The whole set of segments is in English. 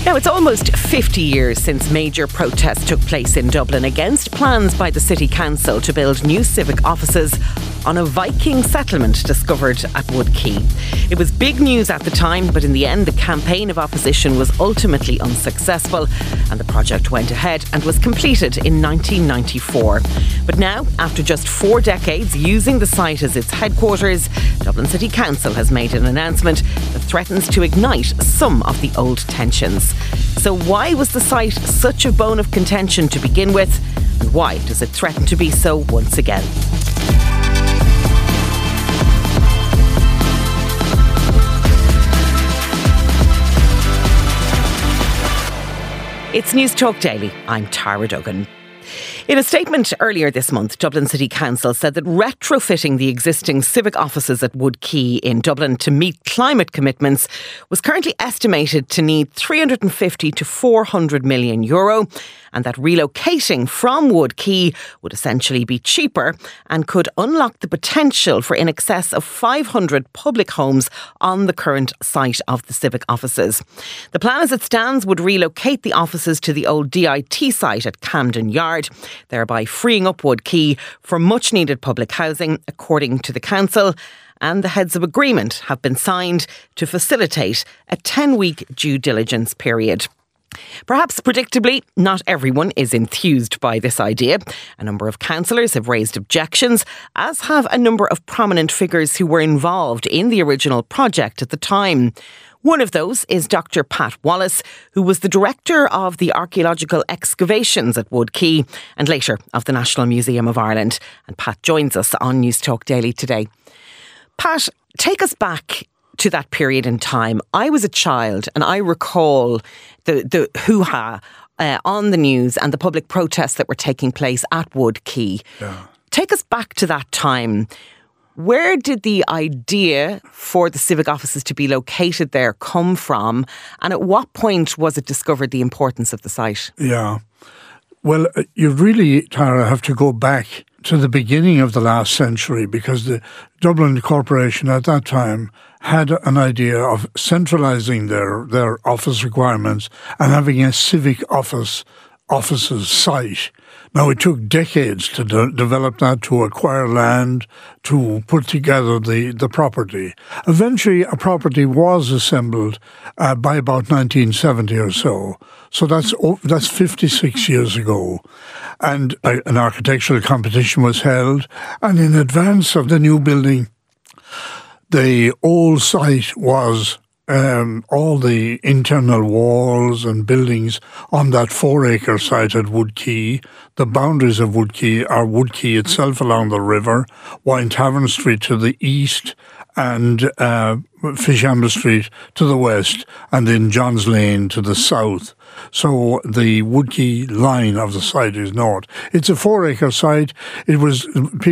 Now, it's almost 50 years since major protests took place in Dublin against plans by the City Council to build new civic offices on a Viking settlement discovered at Wood Quay. It was big news at the time, but in the end, the campaign of opposition was ultimately unsuccessful and the project went ahead and was completed in 1994. But now, after just 4 decades using the site as its headquarters, Dublin City Council has made an announcement that threatens to ignite some of the old tensions. So why was the site such a bone of contention to begin with? And why does it threaten to be so once again? It's News Talk Daily. I'm Tara Duggan. In a statement earlier this month, Dublin City Council said that retrofitting the existing civic offices at Wood Quay in Dublin to meet climate commitments was currently estimated to need 350 to 400 million euro, and that relocating from Wood Quay would essentially be cheaper and could unlock the potential for in excess of 500 public homes on the current site of the civic offices. The plan as it stands would relocate the offices to the old DIT site at Camden Yard, thereby freeing up Wood Quay for much needed public housing, according to the council. And the heads of agreement have been signed to facilitate a 10-week due diligence period. Perhaps predictably, not everyone is enthused by this idea. A number of councillors have raised objections, as have a number of prominent figures who were involved in the original project at the time. One of those is Dr. Pat Wallace, who was the director of the archaeological excavations at Wood Quay and later of the National Museum of Ireland. And Pat joins us on News Talk Daily today. Pat, take us back to that period in time. I was a child and I recall the hoo-ha on the news and the public protests that were taking place at Wood Quay. Yeah. Take us back to that time. Where did the idea for the civic offices to be located there come from? And at what point was it discovered the importance of the site? Yeah. Well, you really, Tara, have to go back to the beginning of the last century, because the Dublin Corporation at that time had an idea of centralising their office requirements and having a civic offices site. Now, it took decades to develop that, to acquire land, to put together the property. Eventually, a property was assembled by about 1970 or so. So that's 56 years ago. And an architectural competition was held. And in advance of the new building, the old site was all the internal walls and buildings on that 4-acre site at Wood Quay. The boundaries of Wood Quay are Wood Quay itself along the river, Wynetavern Street to the east, and Fishamble Street to the west, and then John's Lane to the south. So the Wood Quay line of the site is north. It's a 4-acre site. It was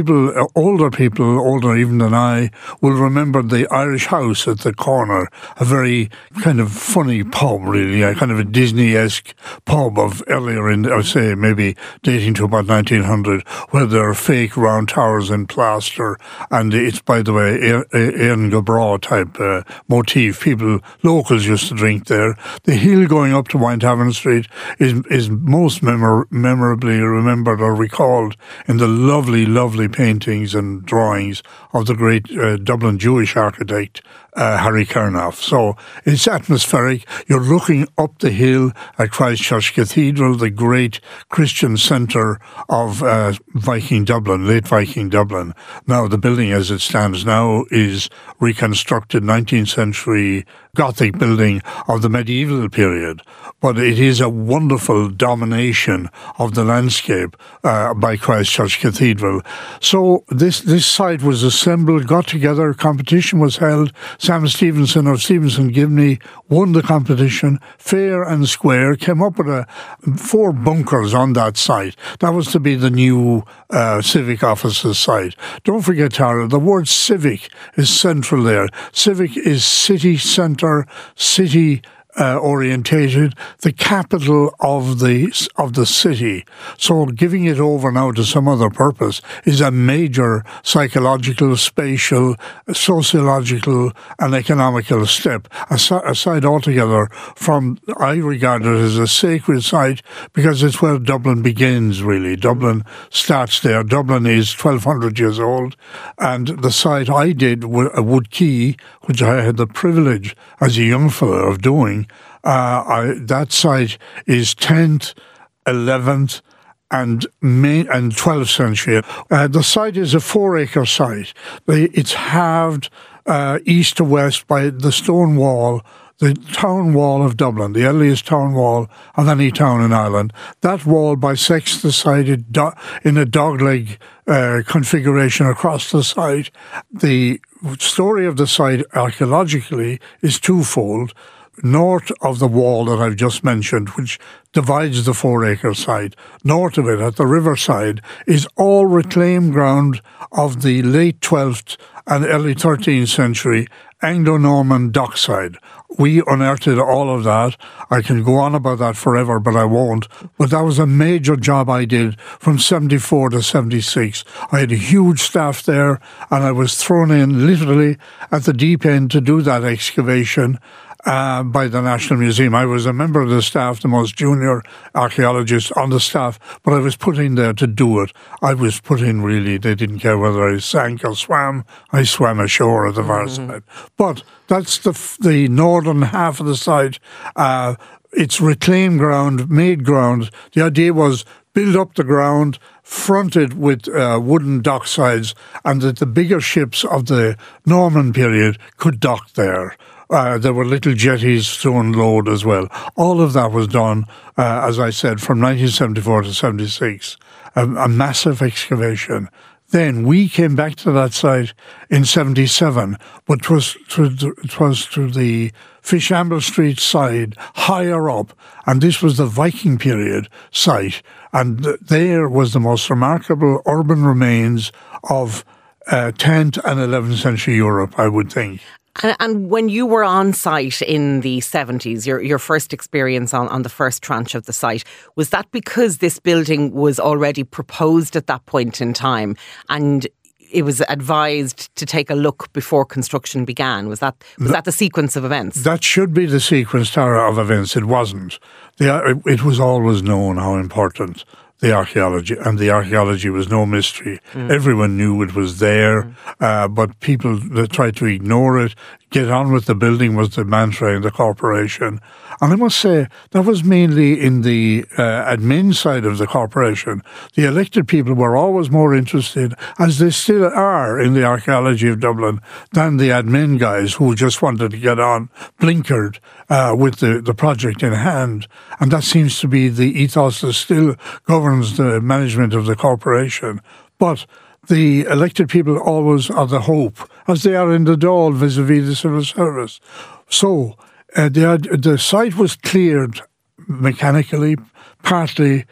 older even than I, will remember the Irish House at the corner, a very kind of funny pub, really, a kind of a Disney-esque pub of earlier in, I would say, maybe dating to about 1900, where there are fake round towers in plaster, and it's, by the way, Éireann go Bragh type motif. Locals used to drink there. The hill going up to Wynetavern Street is most memorably remembered or recalled in the lovely, lovely paintings and drawings of the great Dublin Jewish architect Harry Kernoff. So it's atmospheric. You're looking up the hill at Christ Church Cathedral, the great Christian centre of Viking Dublin, late Viking Dublin. Now the building as it stands now is reconstructed 19th century Gothic building of the medieval period. But it is a wonderful domination of the landscape by Christ Church Cathedral. So this site was assembled, got together, competition was held. Sam Stevenson of Stevenson Gibney won the competition, fair and square, came up with 4 bunkers on that site. That was to be the new civic offices site. Don't forget, Tara, the word civic is central there. Civic is city centre, city orientated, the capital of the city. So giving it over now to some other purpose is a major psychological, spatial, sociological and economical step, aside altogether from, I regard it as a sacred site because it's where Dublin begins, really. Dublin starts there. Dublin is 1,200 years old, and the site I did, Wood Quay, which I had the privilege as a young fellow of doing, that site is 10th, 11th and 12th century. The site is a 4-acre site. It's halved east to west by the stone wall, the town wall of Dublin, the earliest town wall of any town in Ireland. That wall bisects the site in a dogleg configuration across the site. The story of the site archaeologically is twofold. North of the wall that I've just mentioned, which divides the 4-acre site, north of it at the riverside is all reclaimed ground of the late 12th and early 13th century Anglo-Norman dockside. We unearthed all of that. I can go on about that forever, but I won't. But that was a major job I did from 74 to 76. I had a huge staff there, and I was thrown in literally at the deep end to do that excavation by the National Museum. I was a member of the staff, the most junior archaeologist on the staff, but I was put in there to do it. I was put in, really. They didn't care whether I sank or swam. I swam ashore at the far side. But that's the northern half of the site. It's reclaimed ground, made ground. The idea was build up the ground, fronted with wooden docksides, and that the bigger ships of the Norman period could dock there. There were little jetties to unload as well. All of that was done, as I said, from 1974 to 76. A massive excavation. Then we came back to that site in 77, but it was to the Fishamble Street side, higher up, and this was the Viking period site, and there was the most remarkable urban remains of 10th and 11th century Europe, I would think. And when you were on site in the 70s, your first experience on the first tranche of the site, was that because this building was already proposed at that point in time and it was advised to take a look before construction began? Was that the sequence of events? That should be the sequence, Tara, of events. It wasn't. It was always known how important the archaeology was no mystery. Everyone knew it was there, but people that tried to ignore it, get on with the building was the mantra in the corporation. And I must say, that was mainly in the admin side of the corporation. The elected people were always more interested, as they still are in the archaeology of Dublin, than the admin guys who just wanted to get on, blinkered with the project in hand. And that seems to be the ethos that still governs the management of the corporation. But the elected people always are the hope, as they are in the Dáil vis-a-vis the civil service. So the site was cleared mechanically, partly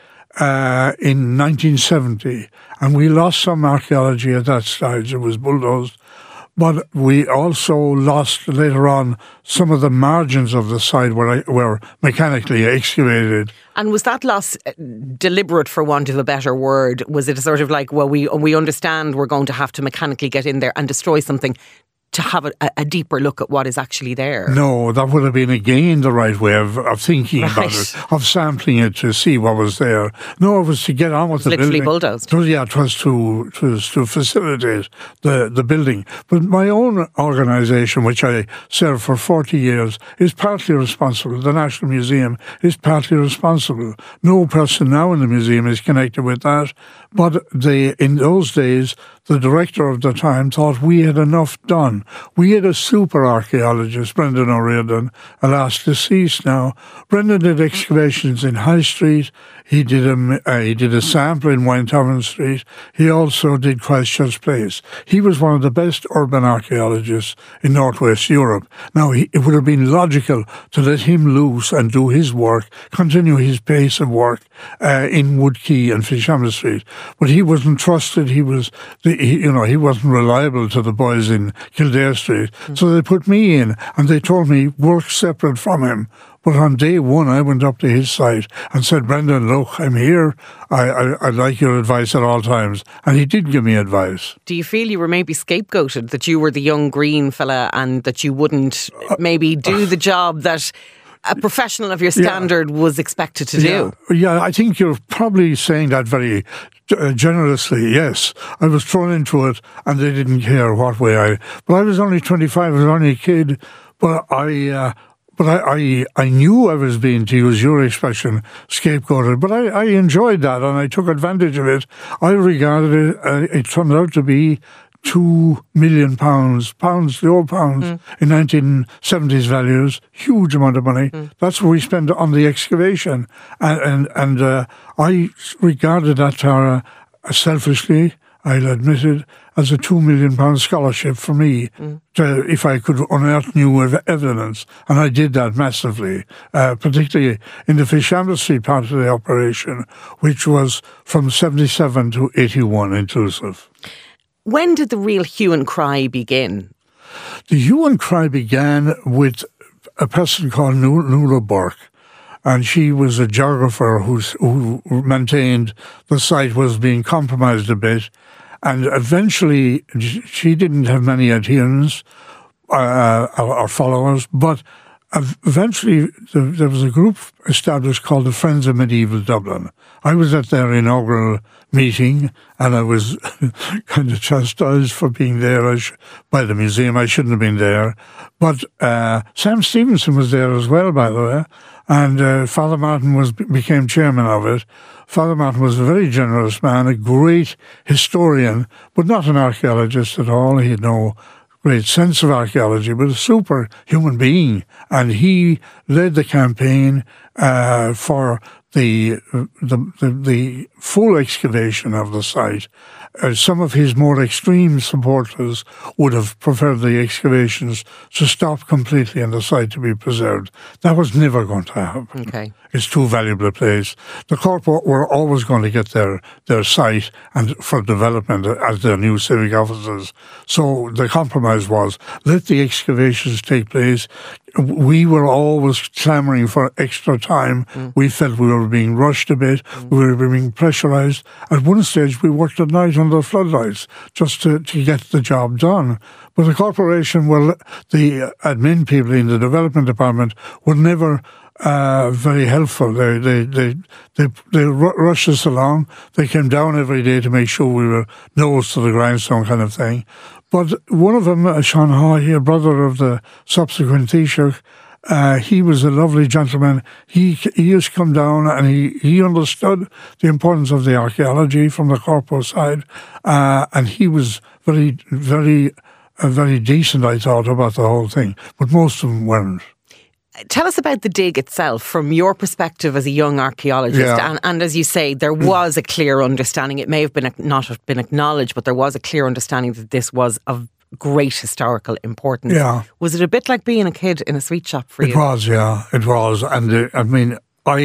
in 1970, and we lost some archaeology at that stage. It was bulldozed. But we also lost later on some of the margins of the site were mechanically excavated. And was that loss deliberate, for want of a better word? Was it sort of like, well, we understand we're going to have to mechanically get in there and destroy something to have a deeper look at what is actually there? No, that would have been again the right way of thinking about it, of sampling it to see what was there. No, it was to get on with the building. Literally bulldozed. Yeah, it was to facilitate the building. But my own organisation, which I served for 40 years, is partly responsible. The National Museum is partly responsible. No person now in the museum is connected with that. But in those days, the director of the time thought we had enough done. We had a super archaeologist, Brendan O'Riordan, alas deceased now. Brendan did excavations in High Street. He did a sample in Winetavern Street. He also did Christchurch Place. He was one of the best urban archaeologists in Northwest Europe. Now, it would have been logical to let him loose and do his work, continue his pace of work in Wood Quay and Fishamble Street. But he wasn't trusted. He wasn't reliable to the boys in Kildare Kildare Street. So they put me in, and they told me work separate from him. But on day one, I went up to his site and said, Brendan, look, I'm here. I'd like your advice at all times. And he did give me advice. Do you feel you were maybe scapegoated, that you were the young green fella and that you wouldn't maybe do the job that a professional of your standard was expected to do? Yeah, I think you're probably saying that very generously, yes. I was thrown into it and they didn't care what way But I was only 25, I was only a kid. But I knew I was being, to use your expression, scapegoated. But I enjoyed that and I took advantage of it. I regarded it, it turned out to be £2 million, the old pounds, in 1970s values, huge amount of money. That's what we spent on the excavation. And I regarded that, Tara, selfishly, I'll admit it, as a £2 million scholarship for me, if I could unearth new evidence. And I did that massively, particularly in the Fishamble Street part of the operation, which was from 77 to 81 inclusive. When did the real hue and cry begin? The hue and cry began with a person called Nuala Burke. And she was a geographer who maintained the site was being compromised a bit. And eventually, she didn't have many adherents or followers, but eventually there was a group established called the Friends of Medieval Dublin. I was at their inaugural meeting and I was kind of chastised for being there by the museum. I shouldn't have been there. But Sam Stevenson was there as well, by the way, and Father Martin became chairman of it. Father Martin was a very generous man, a great historian, but not an archaeologist at all. He had no great sense of archaeology, but a super human being. And he led the campaign for the full excavation of the site. Some of his more extreme supporters would have preferred the excavations to stop completely and the site to be preserved. That was never going to happen. Okay. It's too valuable a place. The Corp were always going to get their site and for development as their new civic offices. So the compromise was, let the excavations take place. We were always clamouring for extra time. We felt we were being rushed a bit. We were being pressurised. At one stage, we worked at night under floodlights just to get the job done. But the corporation, the admin people in the development department were never very helpful. They rushed us along. They came down every day to make sure we were nose to the grindstone kind of thing. But one of them, Sean Hawley, a brother of the subsequent Taoiseach, he was a lovely gentleman. He used to come down and he understood the importance of the archaeology from the corpo side. And he was very, very decent, I thought, about the whole thing. But most of them weren't. Tell us about the dig itself from your perspective as a young archaeologist. Yeah. And as you say, there was a clear understanding. It may have not have been acknowledged, but there was a clear understanding that this was of great historical importance. Yeah. Was it a bit like being a kid in a sweet shop for you? It was, yeah. It was. And I mean, I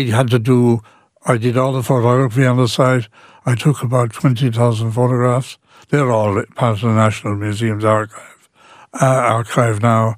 did all the photography on the site. I took about 20,000 photographs. They're all part of the National Museum's archive now.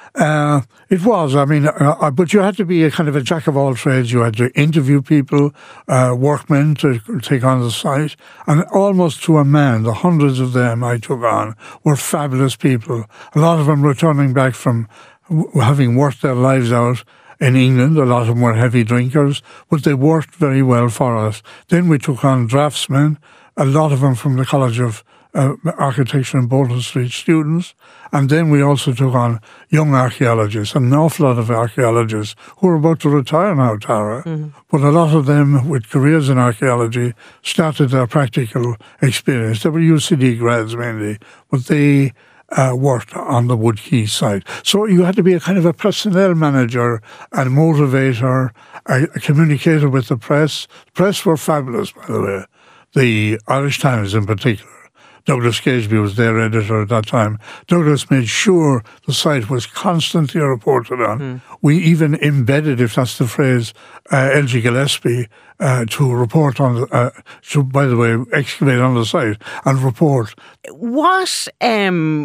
It was, I mean, but you had to be a kind of a jack of all trades. You had to interview people, workmen to take on the site. And almost to a man, the hundreds of them I took on were fabulous people. A lot of them returning back from having worked their lives out in England. A lot of them were heavy drinkers, but they worked very well for us. Then we took on draftsmen, a lot of them from the College of Architecture and Bolton Street students. And then we also took on young archaeologists, an awful lot of archaeologists who are about to retire now, Tara. Mm-hmm. But a lot of them with careers in archaeology started their practical experience. They were UCD grads mainly, but they worked on the Wood Quay site. So you had to be a kind of a personnel manager and motivator, a communicator with the press. The press were fabulous, by the way. The Irish Times in particular. Douglas Cagesby was their editor at that time. Douglas made sure the site was constantly reported on. Mm. We even embedded, if that's the phrase, L.G. Gillespie to report on, by the way, excavate on the site and report. What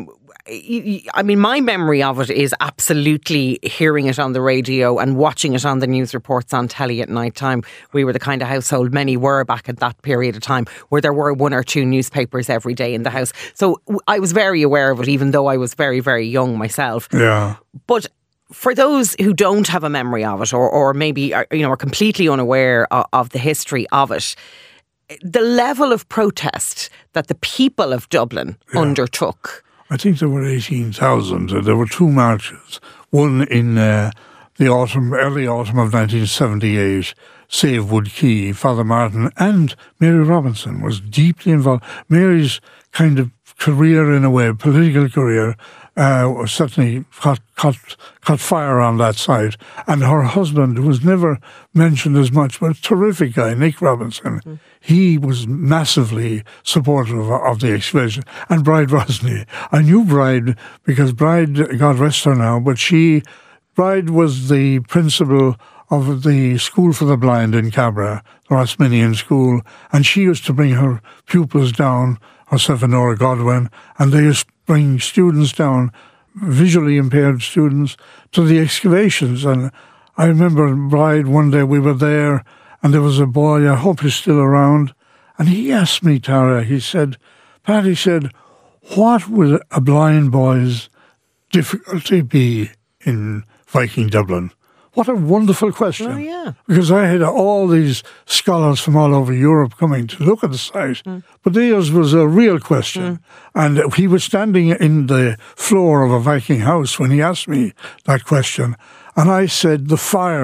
I mean, my memory of it is absolutely hearing it on the radio and watching it on the news reports on telly at night time. We were the kind of household many were back at that period of time, where there were 1 or 2 newspapers every day in the house. So I was very aware of it, even though I was very, very young myself. Yeah. But for those who don't have a memory of it, or maybe are completely unaware of the history of it, the level of protest that the people of Dublin undertook. I think there were 18,000. There were 2 marches. One in the early autumn of 1978, Save Wood Quay. Father Martin and Mary Robinson was deeply involved. Mary's kind of career, in a way, political career, certainly caught fire on that side. And her husband, who was never mentioned as much, but a terrific guy, Nick Robinson, he was massively supportive of the excavation. And Bride Rosny. I knew Bride because Bride, God rest her now, but Bride was the principal of the School for the Blind in Cabra, the Rosminian School, and she used to bring her pupils down, herself and Nora Godwin, and they used to bring students down, visually impaired students, to the excavations. And I remember Bride, one day we were there, and there was a boy, I hope he's still around, and he asked me, Tara, he said, Pat, he said, what would a blind boy's difficulty be in Viking Dublin? What a wonderful question. Oh, yeah. Because I had all these scholars from all over Europe coming to look at the site. But theirs was a real question. And he was standing in the floor of a Viking house when he asked me that question. And I said, the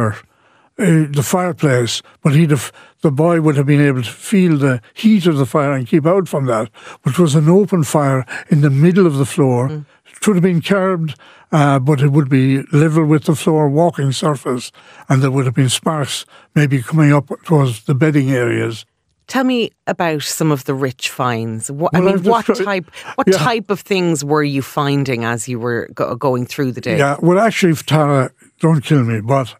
fireplace. But the boy would have been able to feel the heat of the fire and keep out from that, which was an open fire in the middle of the floor. It would have been curbed, but it would be level with the floor, walking surface, and there would have been sparks maybe coming up towards the bedding areas. Tell me about some of the rich finds. What type of things were you finding as you were going through the day? Yeah, well, actually, Tara, don't kill me, but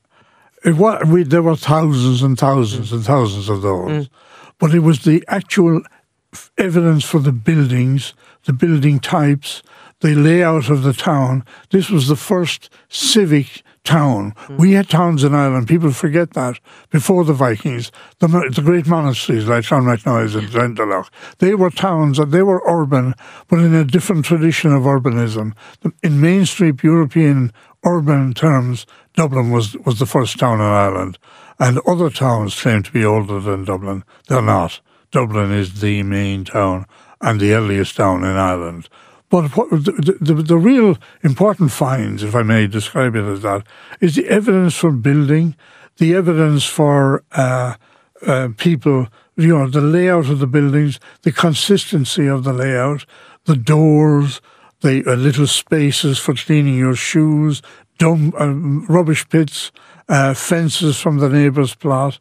there were thousands and thousands and thousands of those. But it was the actual evidence for the buildings, the building types, the layout of the town. This was the first civic town. We had towns in Ireland, people forget that, before the Vikings. The great monasteries like Clonmacnoise and Glendalough, they were towns and they were urban, but in a different tradition of urbanism. In mainstream European urban terms, Dublin was the first town in Ireland. And other towns claim to be older than Dublin. They're not. Dublin is the main town and the earliest town in Ireland. But the real important finds, if I may describe it as that, is the evidence for building, the evidence for people, the layout of the buildings, the consistency of the layout, the doors, the little spaces for cleaning your shoes, rubbish pits, fences from the neighbour's plot,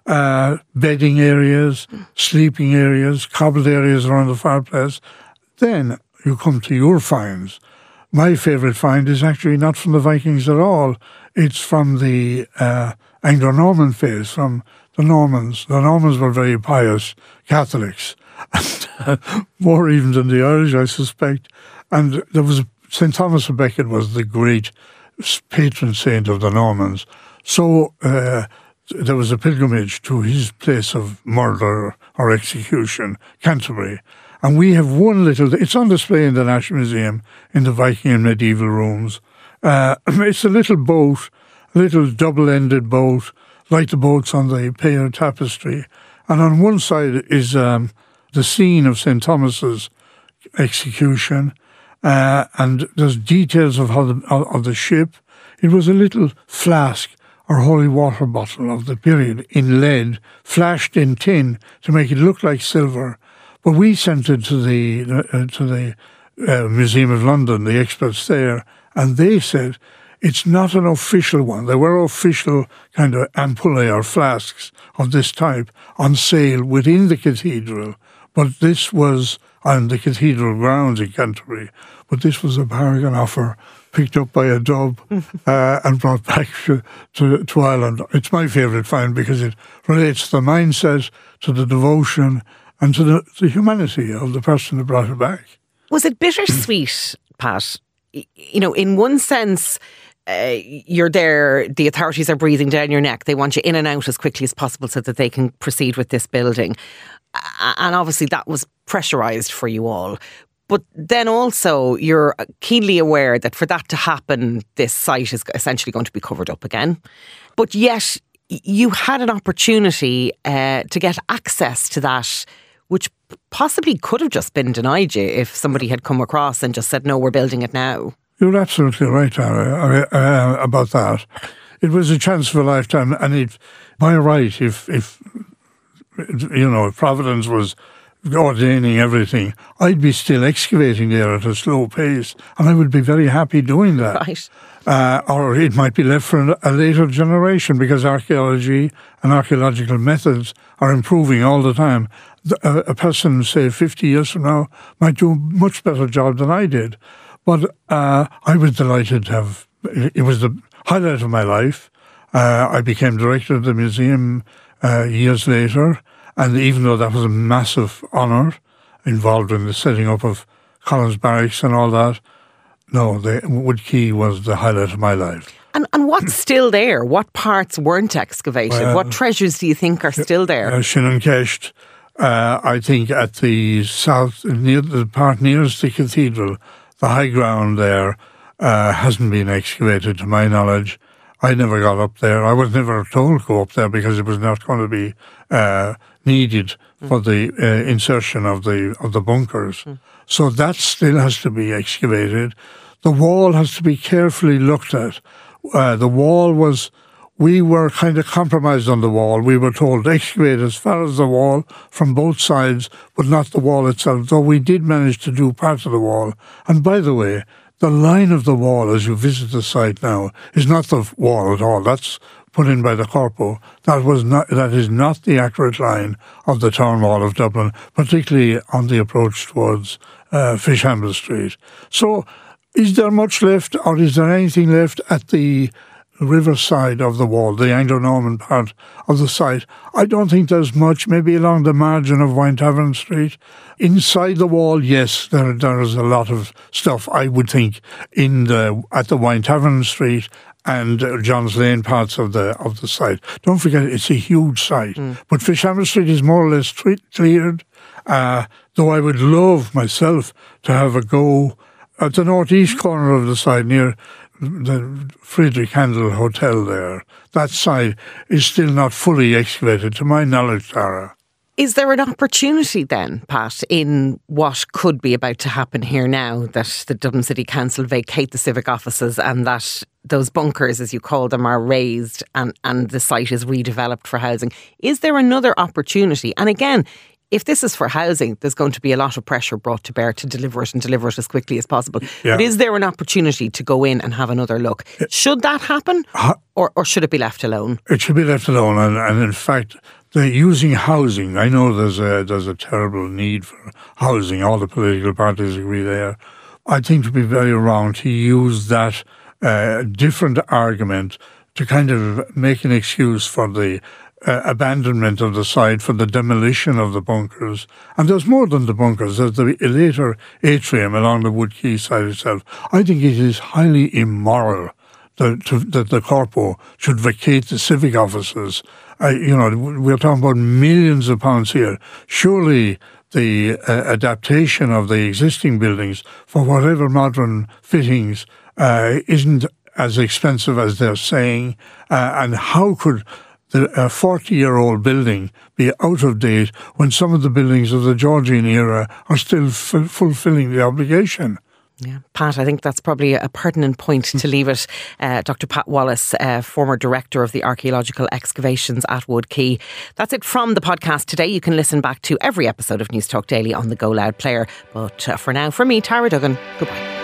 bedding areas, sleeping areas, cobbled areas around the fireplace. Then you come to your finds. My favourite find is actually not from the Vikings at all. It's from the Anglo-Norman phase, from the Normans. The Normans were very pious Catholics, and, more even than the Irish, I suspect. And there was St. Thomas of Becket was the great patron saint of the Normans. So there was a pilgrimage to his place of murder or execution, Canterbury. And we have it's on display in the National Museum in the Viking and medieval rooms. It's a little boat, a little double-ended boat, like the boats on the Pear Tapestry. And on one side is the scene of St. Thomas's execution, and there's details of of the ship. It was a little flask or holy water bottle of the period in lead, flashed in tin to make it look like silver. But we sent it to the Museum of London, the experts there, and they said it's not an official one. There were official kind of ampullae or flasks of this type on sale within the cathedral, but this was on the cathedral grounds in Canterbury. But this was a bargain offer picked up by a dub and brought back to Ireland. It's my favourite find because it relates to the mindset, to the devotion, and to the humanity of the person who brought it back. Was it bittersweet Pat, in one sense, you're there, the authorities are breathing down your neck. They want you in and out as quickly as possible so that they can proceed with this building. And obviously that was pressurised for you all. But then also you're keenly aware that for that to happen, this site is essentially going to be covered up again. But yet you had an opportunity to get access to that, which possibly could have just been denied you if somebody had come across and just said, no, we're building it now. You're absolutely right, Tara, about that. It was a chance of a lifetime, and by right, if Providence was ordaining everything, I'd be still excavating there at a slow pace, and I would be very happy doing that. Right. Or it might be left for a later generation, because archaeology and archaeological methods are improving all the time. A person, say, 50 years from now might do a much better job than I did. But I was delighted to have... It was the highlight of my life. I became director of the museum years later, and even though that was a massive honour involved in the setting up of Collins Barracks and all that, no, Wood Quay was the highlight of my life. And what's still there? What parts weren't excavated? What treasures do you think are still there? Shinnon-Kesht, I think at the south, near the part nearest the cathedral, the high ground there hasn't been excavated to my knowledge. I never got up there. I was never told to go up there because it was not going to be needed for the insertion of the bunkers. So that still has to be excavated. The wall has to be carefully looked at. We were kind of compromised on the wall. We were told to excavate as far as the wall from both sides, but not the wall itself, though we did manage to do part of the wall. And by the way, the line of the wall as you visit the site now is not the wall at all. That's put in by the Corpo. That is not the accurate line of the town wall of Dublin, particularly on the approach towards Fishamble Street. So is there much left, or is there anything left at the riverside of the wall, the Anglo-Norman part of the site? I don't think there's much, maybe along the margin of Wine Street. Inside the wall, yes, there is a lot of stuff, I would think, at the Wine Street and John's Lane parts of the site. Don't forget, it's a huge site. But Fishamble Street is more or less cleared, though I would love myself to have a go at the northeast corner of the site near the Friedrich Handel Hotel there. That side is still not fully excavated, to my knowledge, Tara. Is there an opportunity then, Pat, in what could be about to happen here now, that the Dublin City Council vacate the civic offices and that those bunkers, as you call them, are raised and the site is redeveloped for housing? Is there another opportunity? And again, if this is for housing, there's going to be a lot of pressure brought to bear to deliver it as quickly as possible. Yeah. But is there an opportunity to go in and have another look? Should that happen, or should it be left alone? It should be left alone. And in fact, using housing, I know there's a terrible need for housing. All the political parties agree there. I think it would be very wrong to use that different argument to kind of make an excuse for the abandonment of the site, for the demolition of the bunkers. And there's more than the bunkers. There's the later atrium along the Wood Quay side itself. I think it is highly immoral that the Corpo should vacate the civic offices. We're talking about millions of pounds here. Surely the adaptation of the existing buildings for whatever modern fittings isn't as expensive as they're saying. And how could a 40-year-old building be out of date when some of the buildings of the Georgian era are still fulfilling the obligation? Yeah, Pat, I think that's probably a pertinent point to leave it. Dr. Pat Wallace, former director of the archaeological excavations at Wood Quay. That's it from the podcast today. You can listen back to every episode of News Talk Daily on the Go Loud player. But for now, from me, Tara Duggan, goodbye.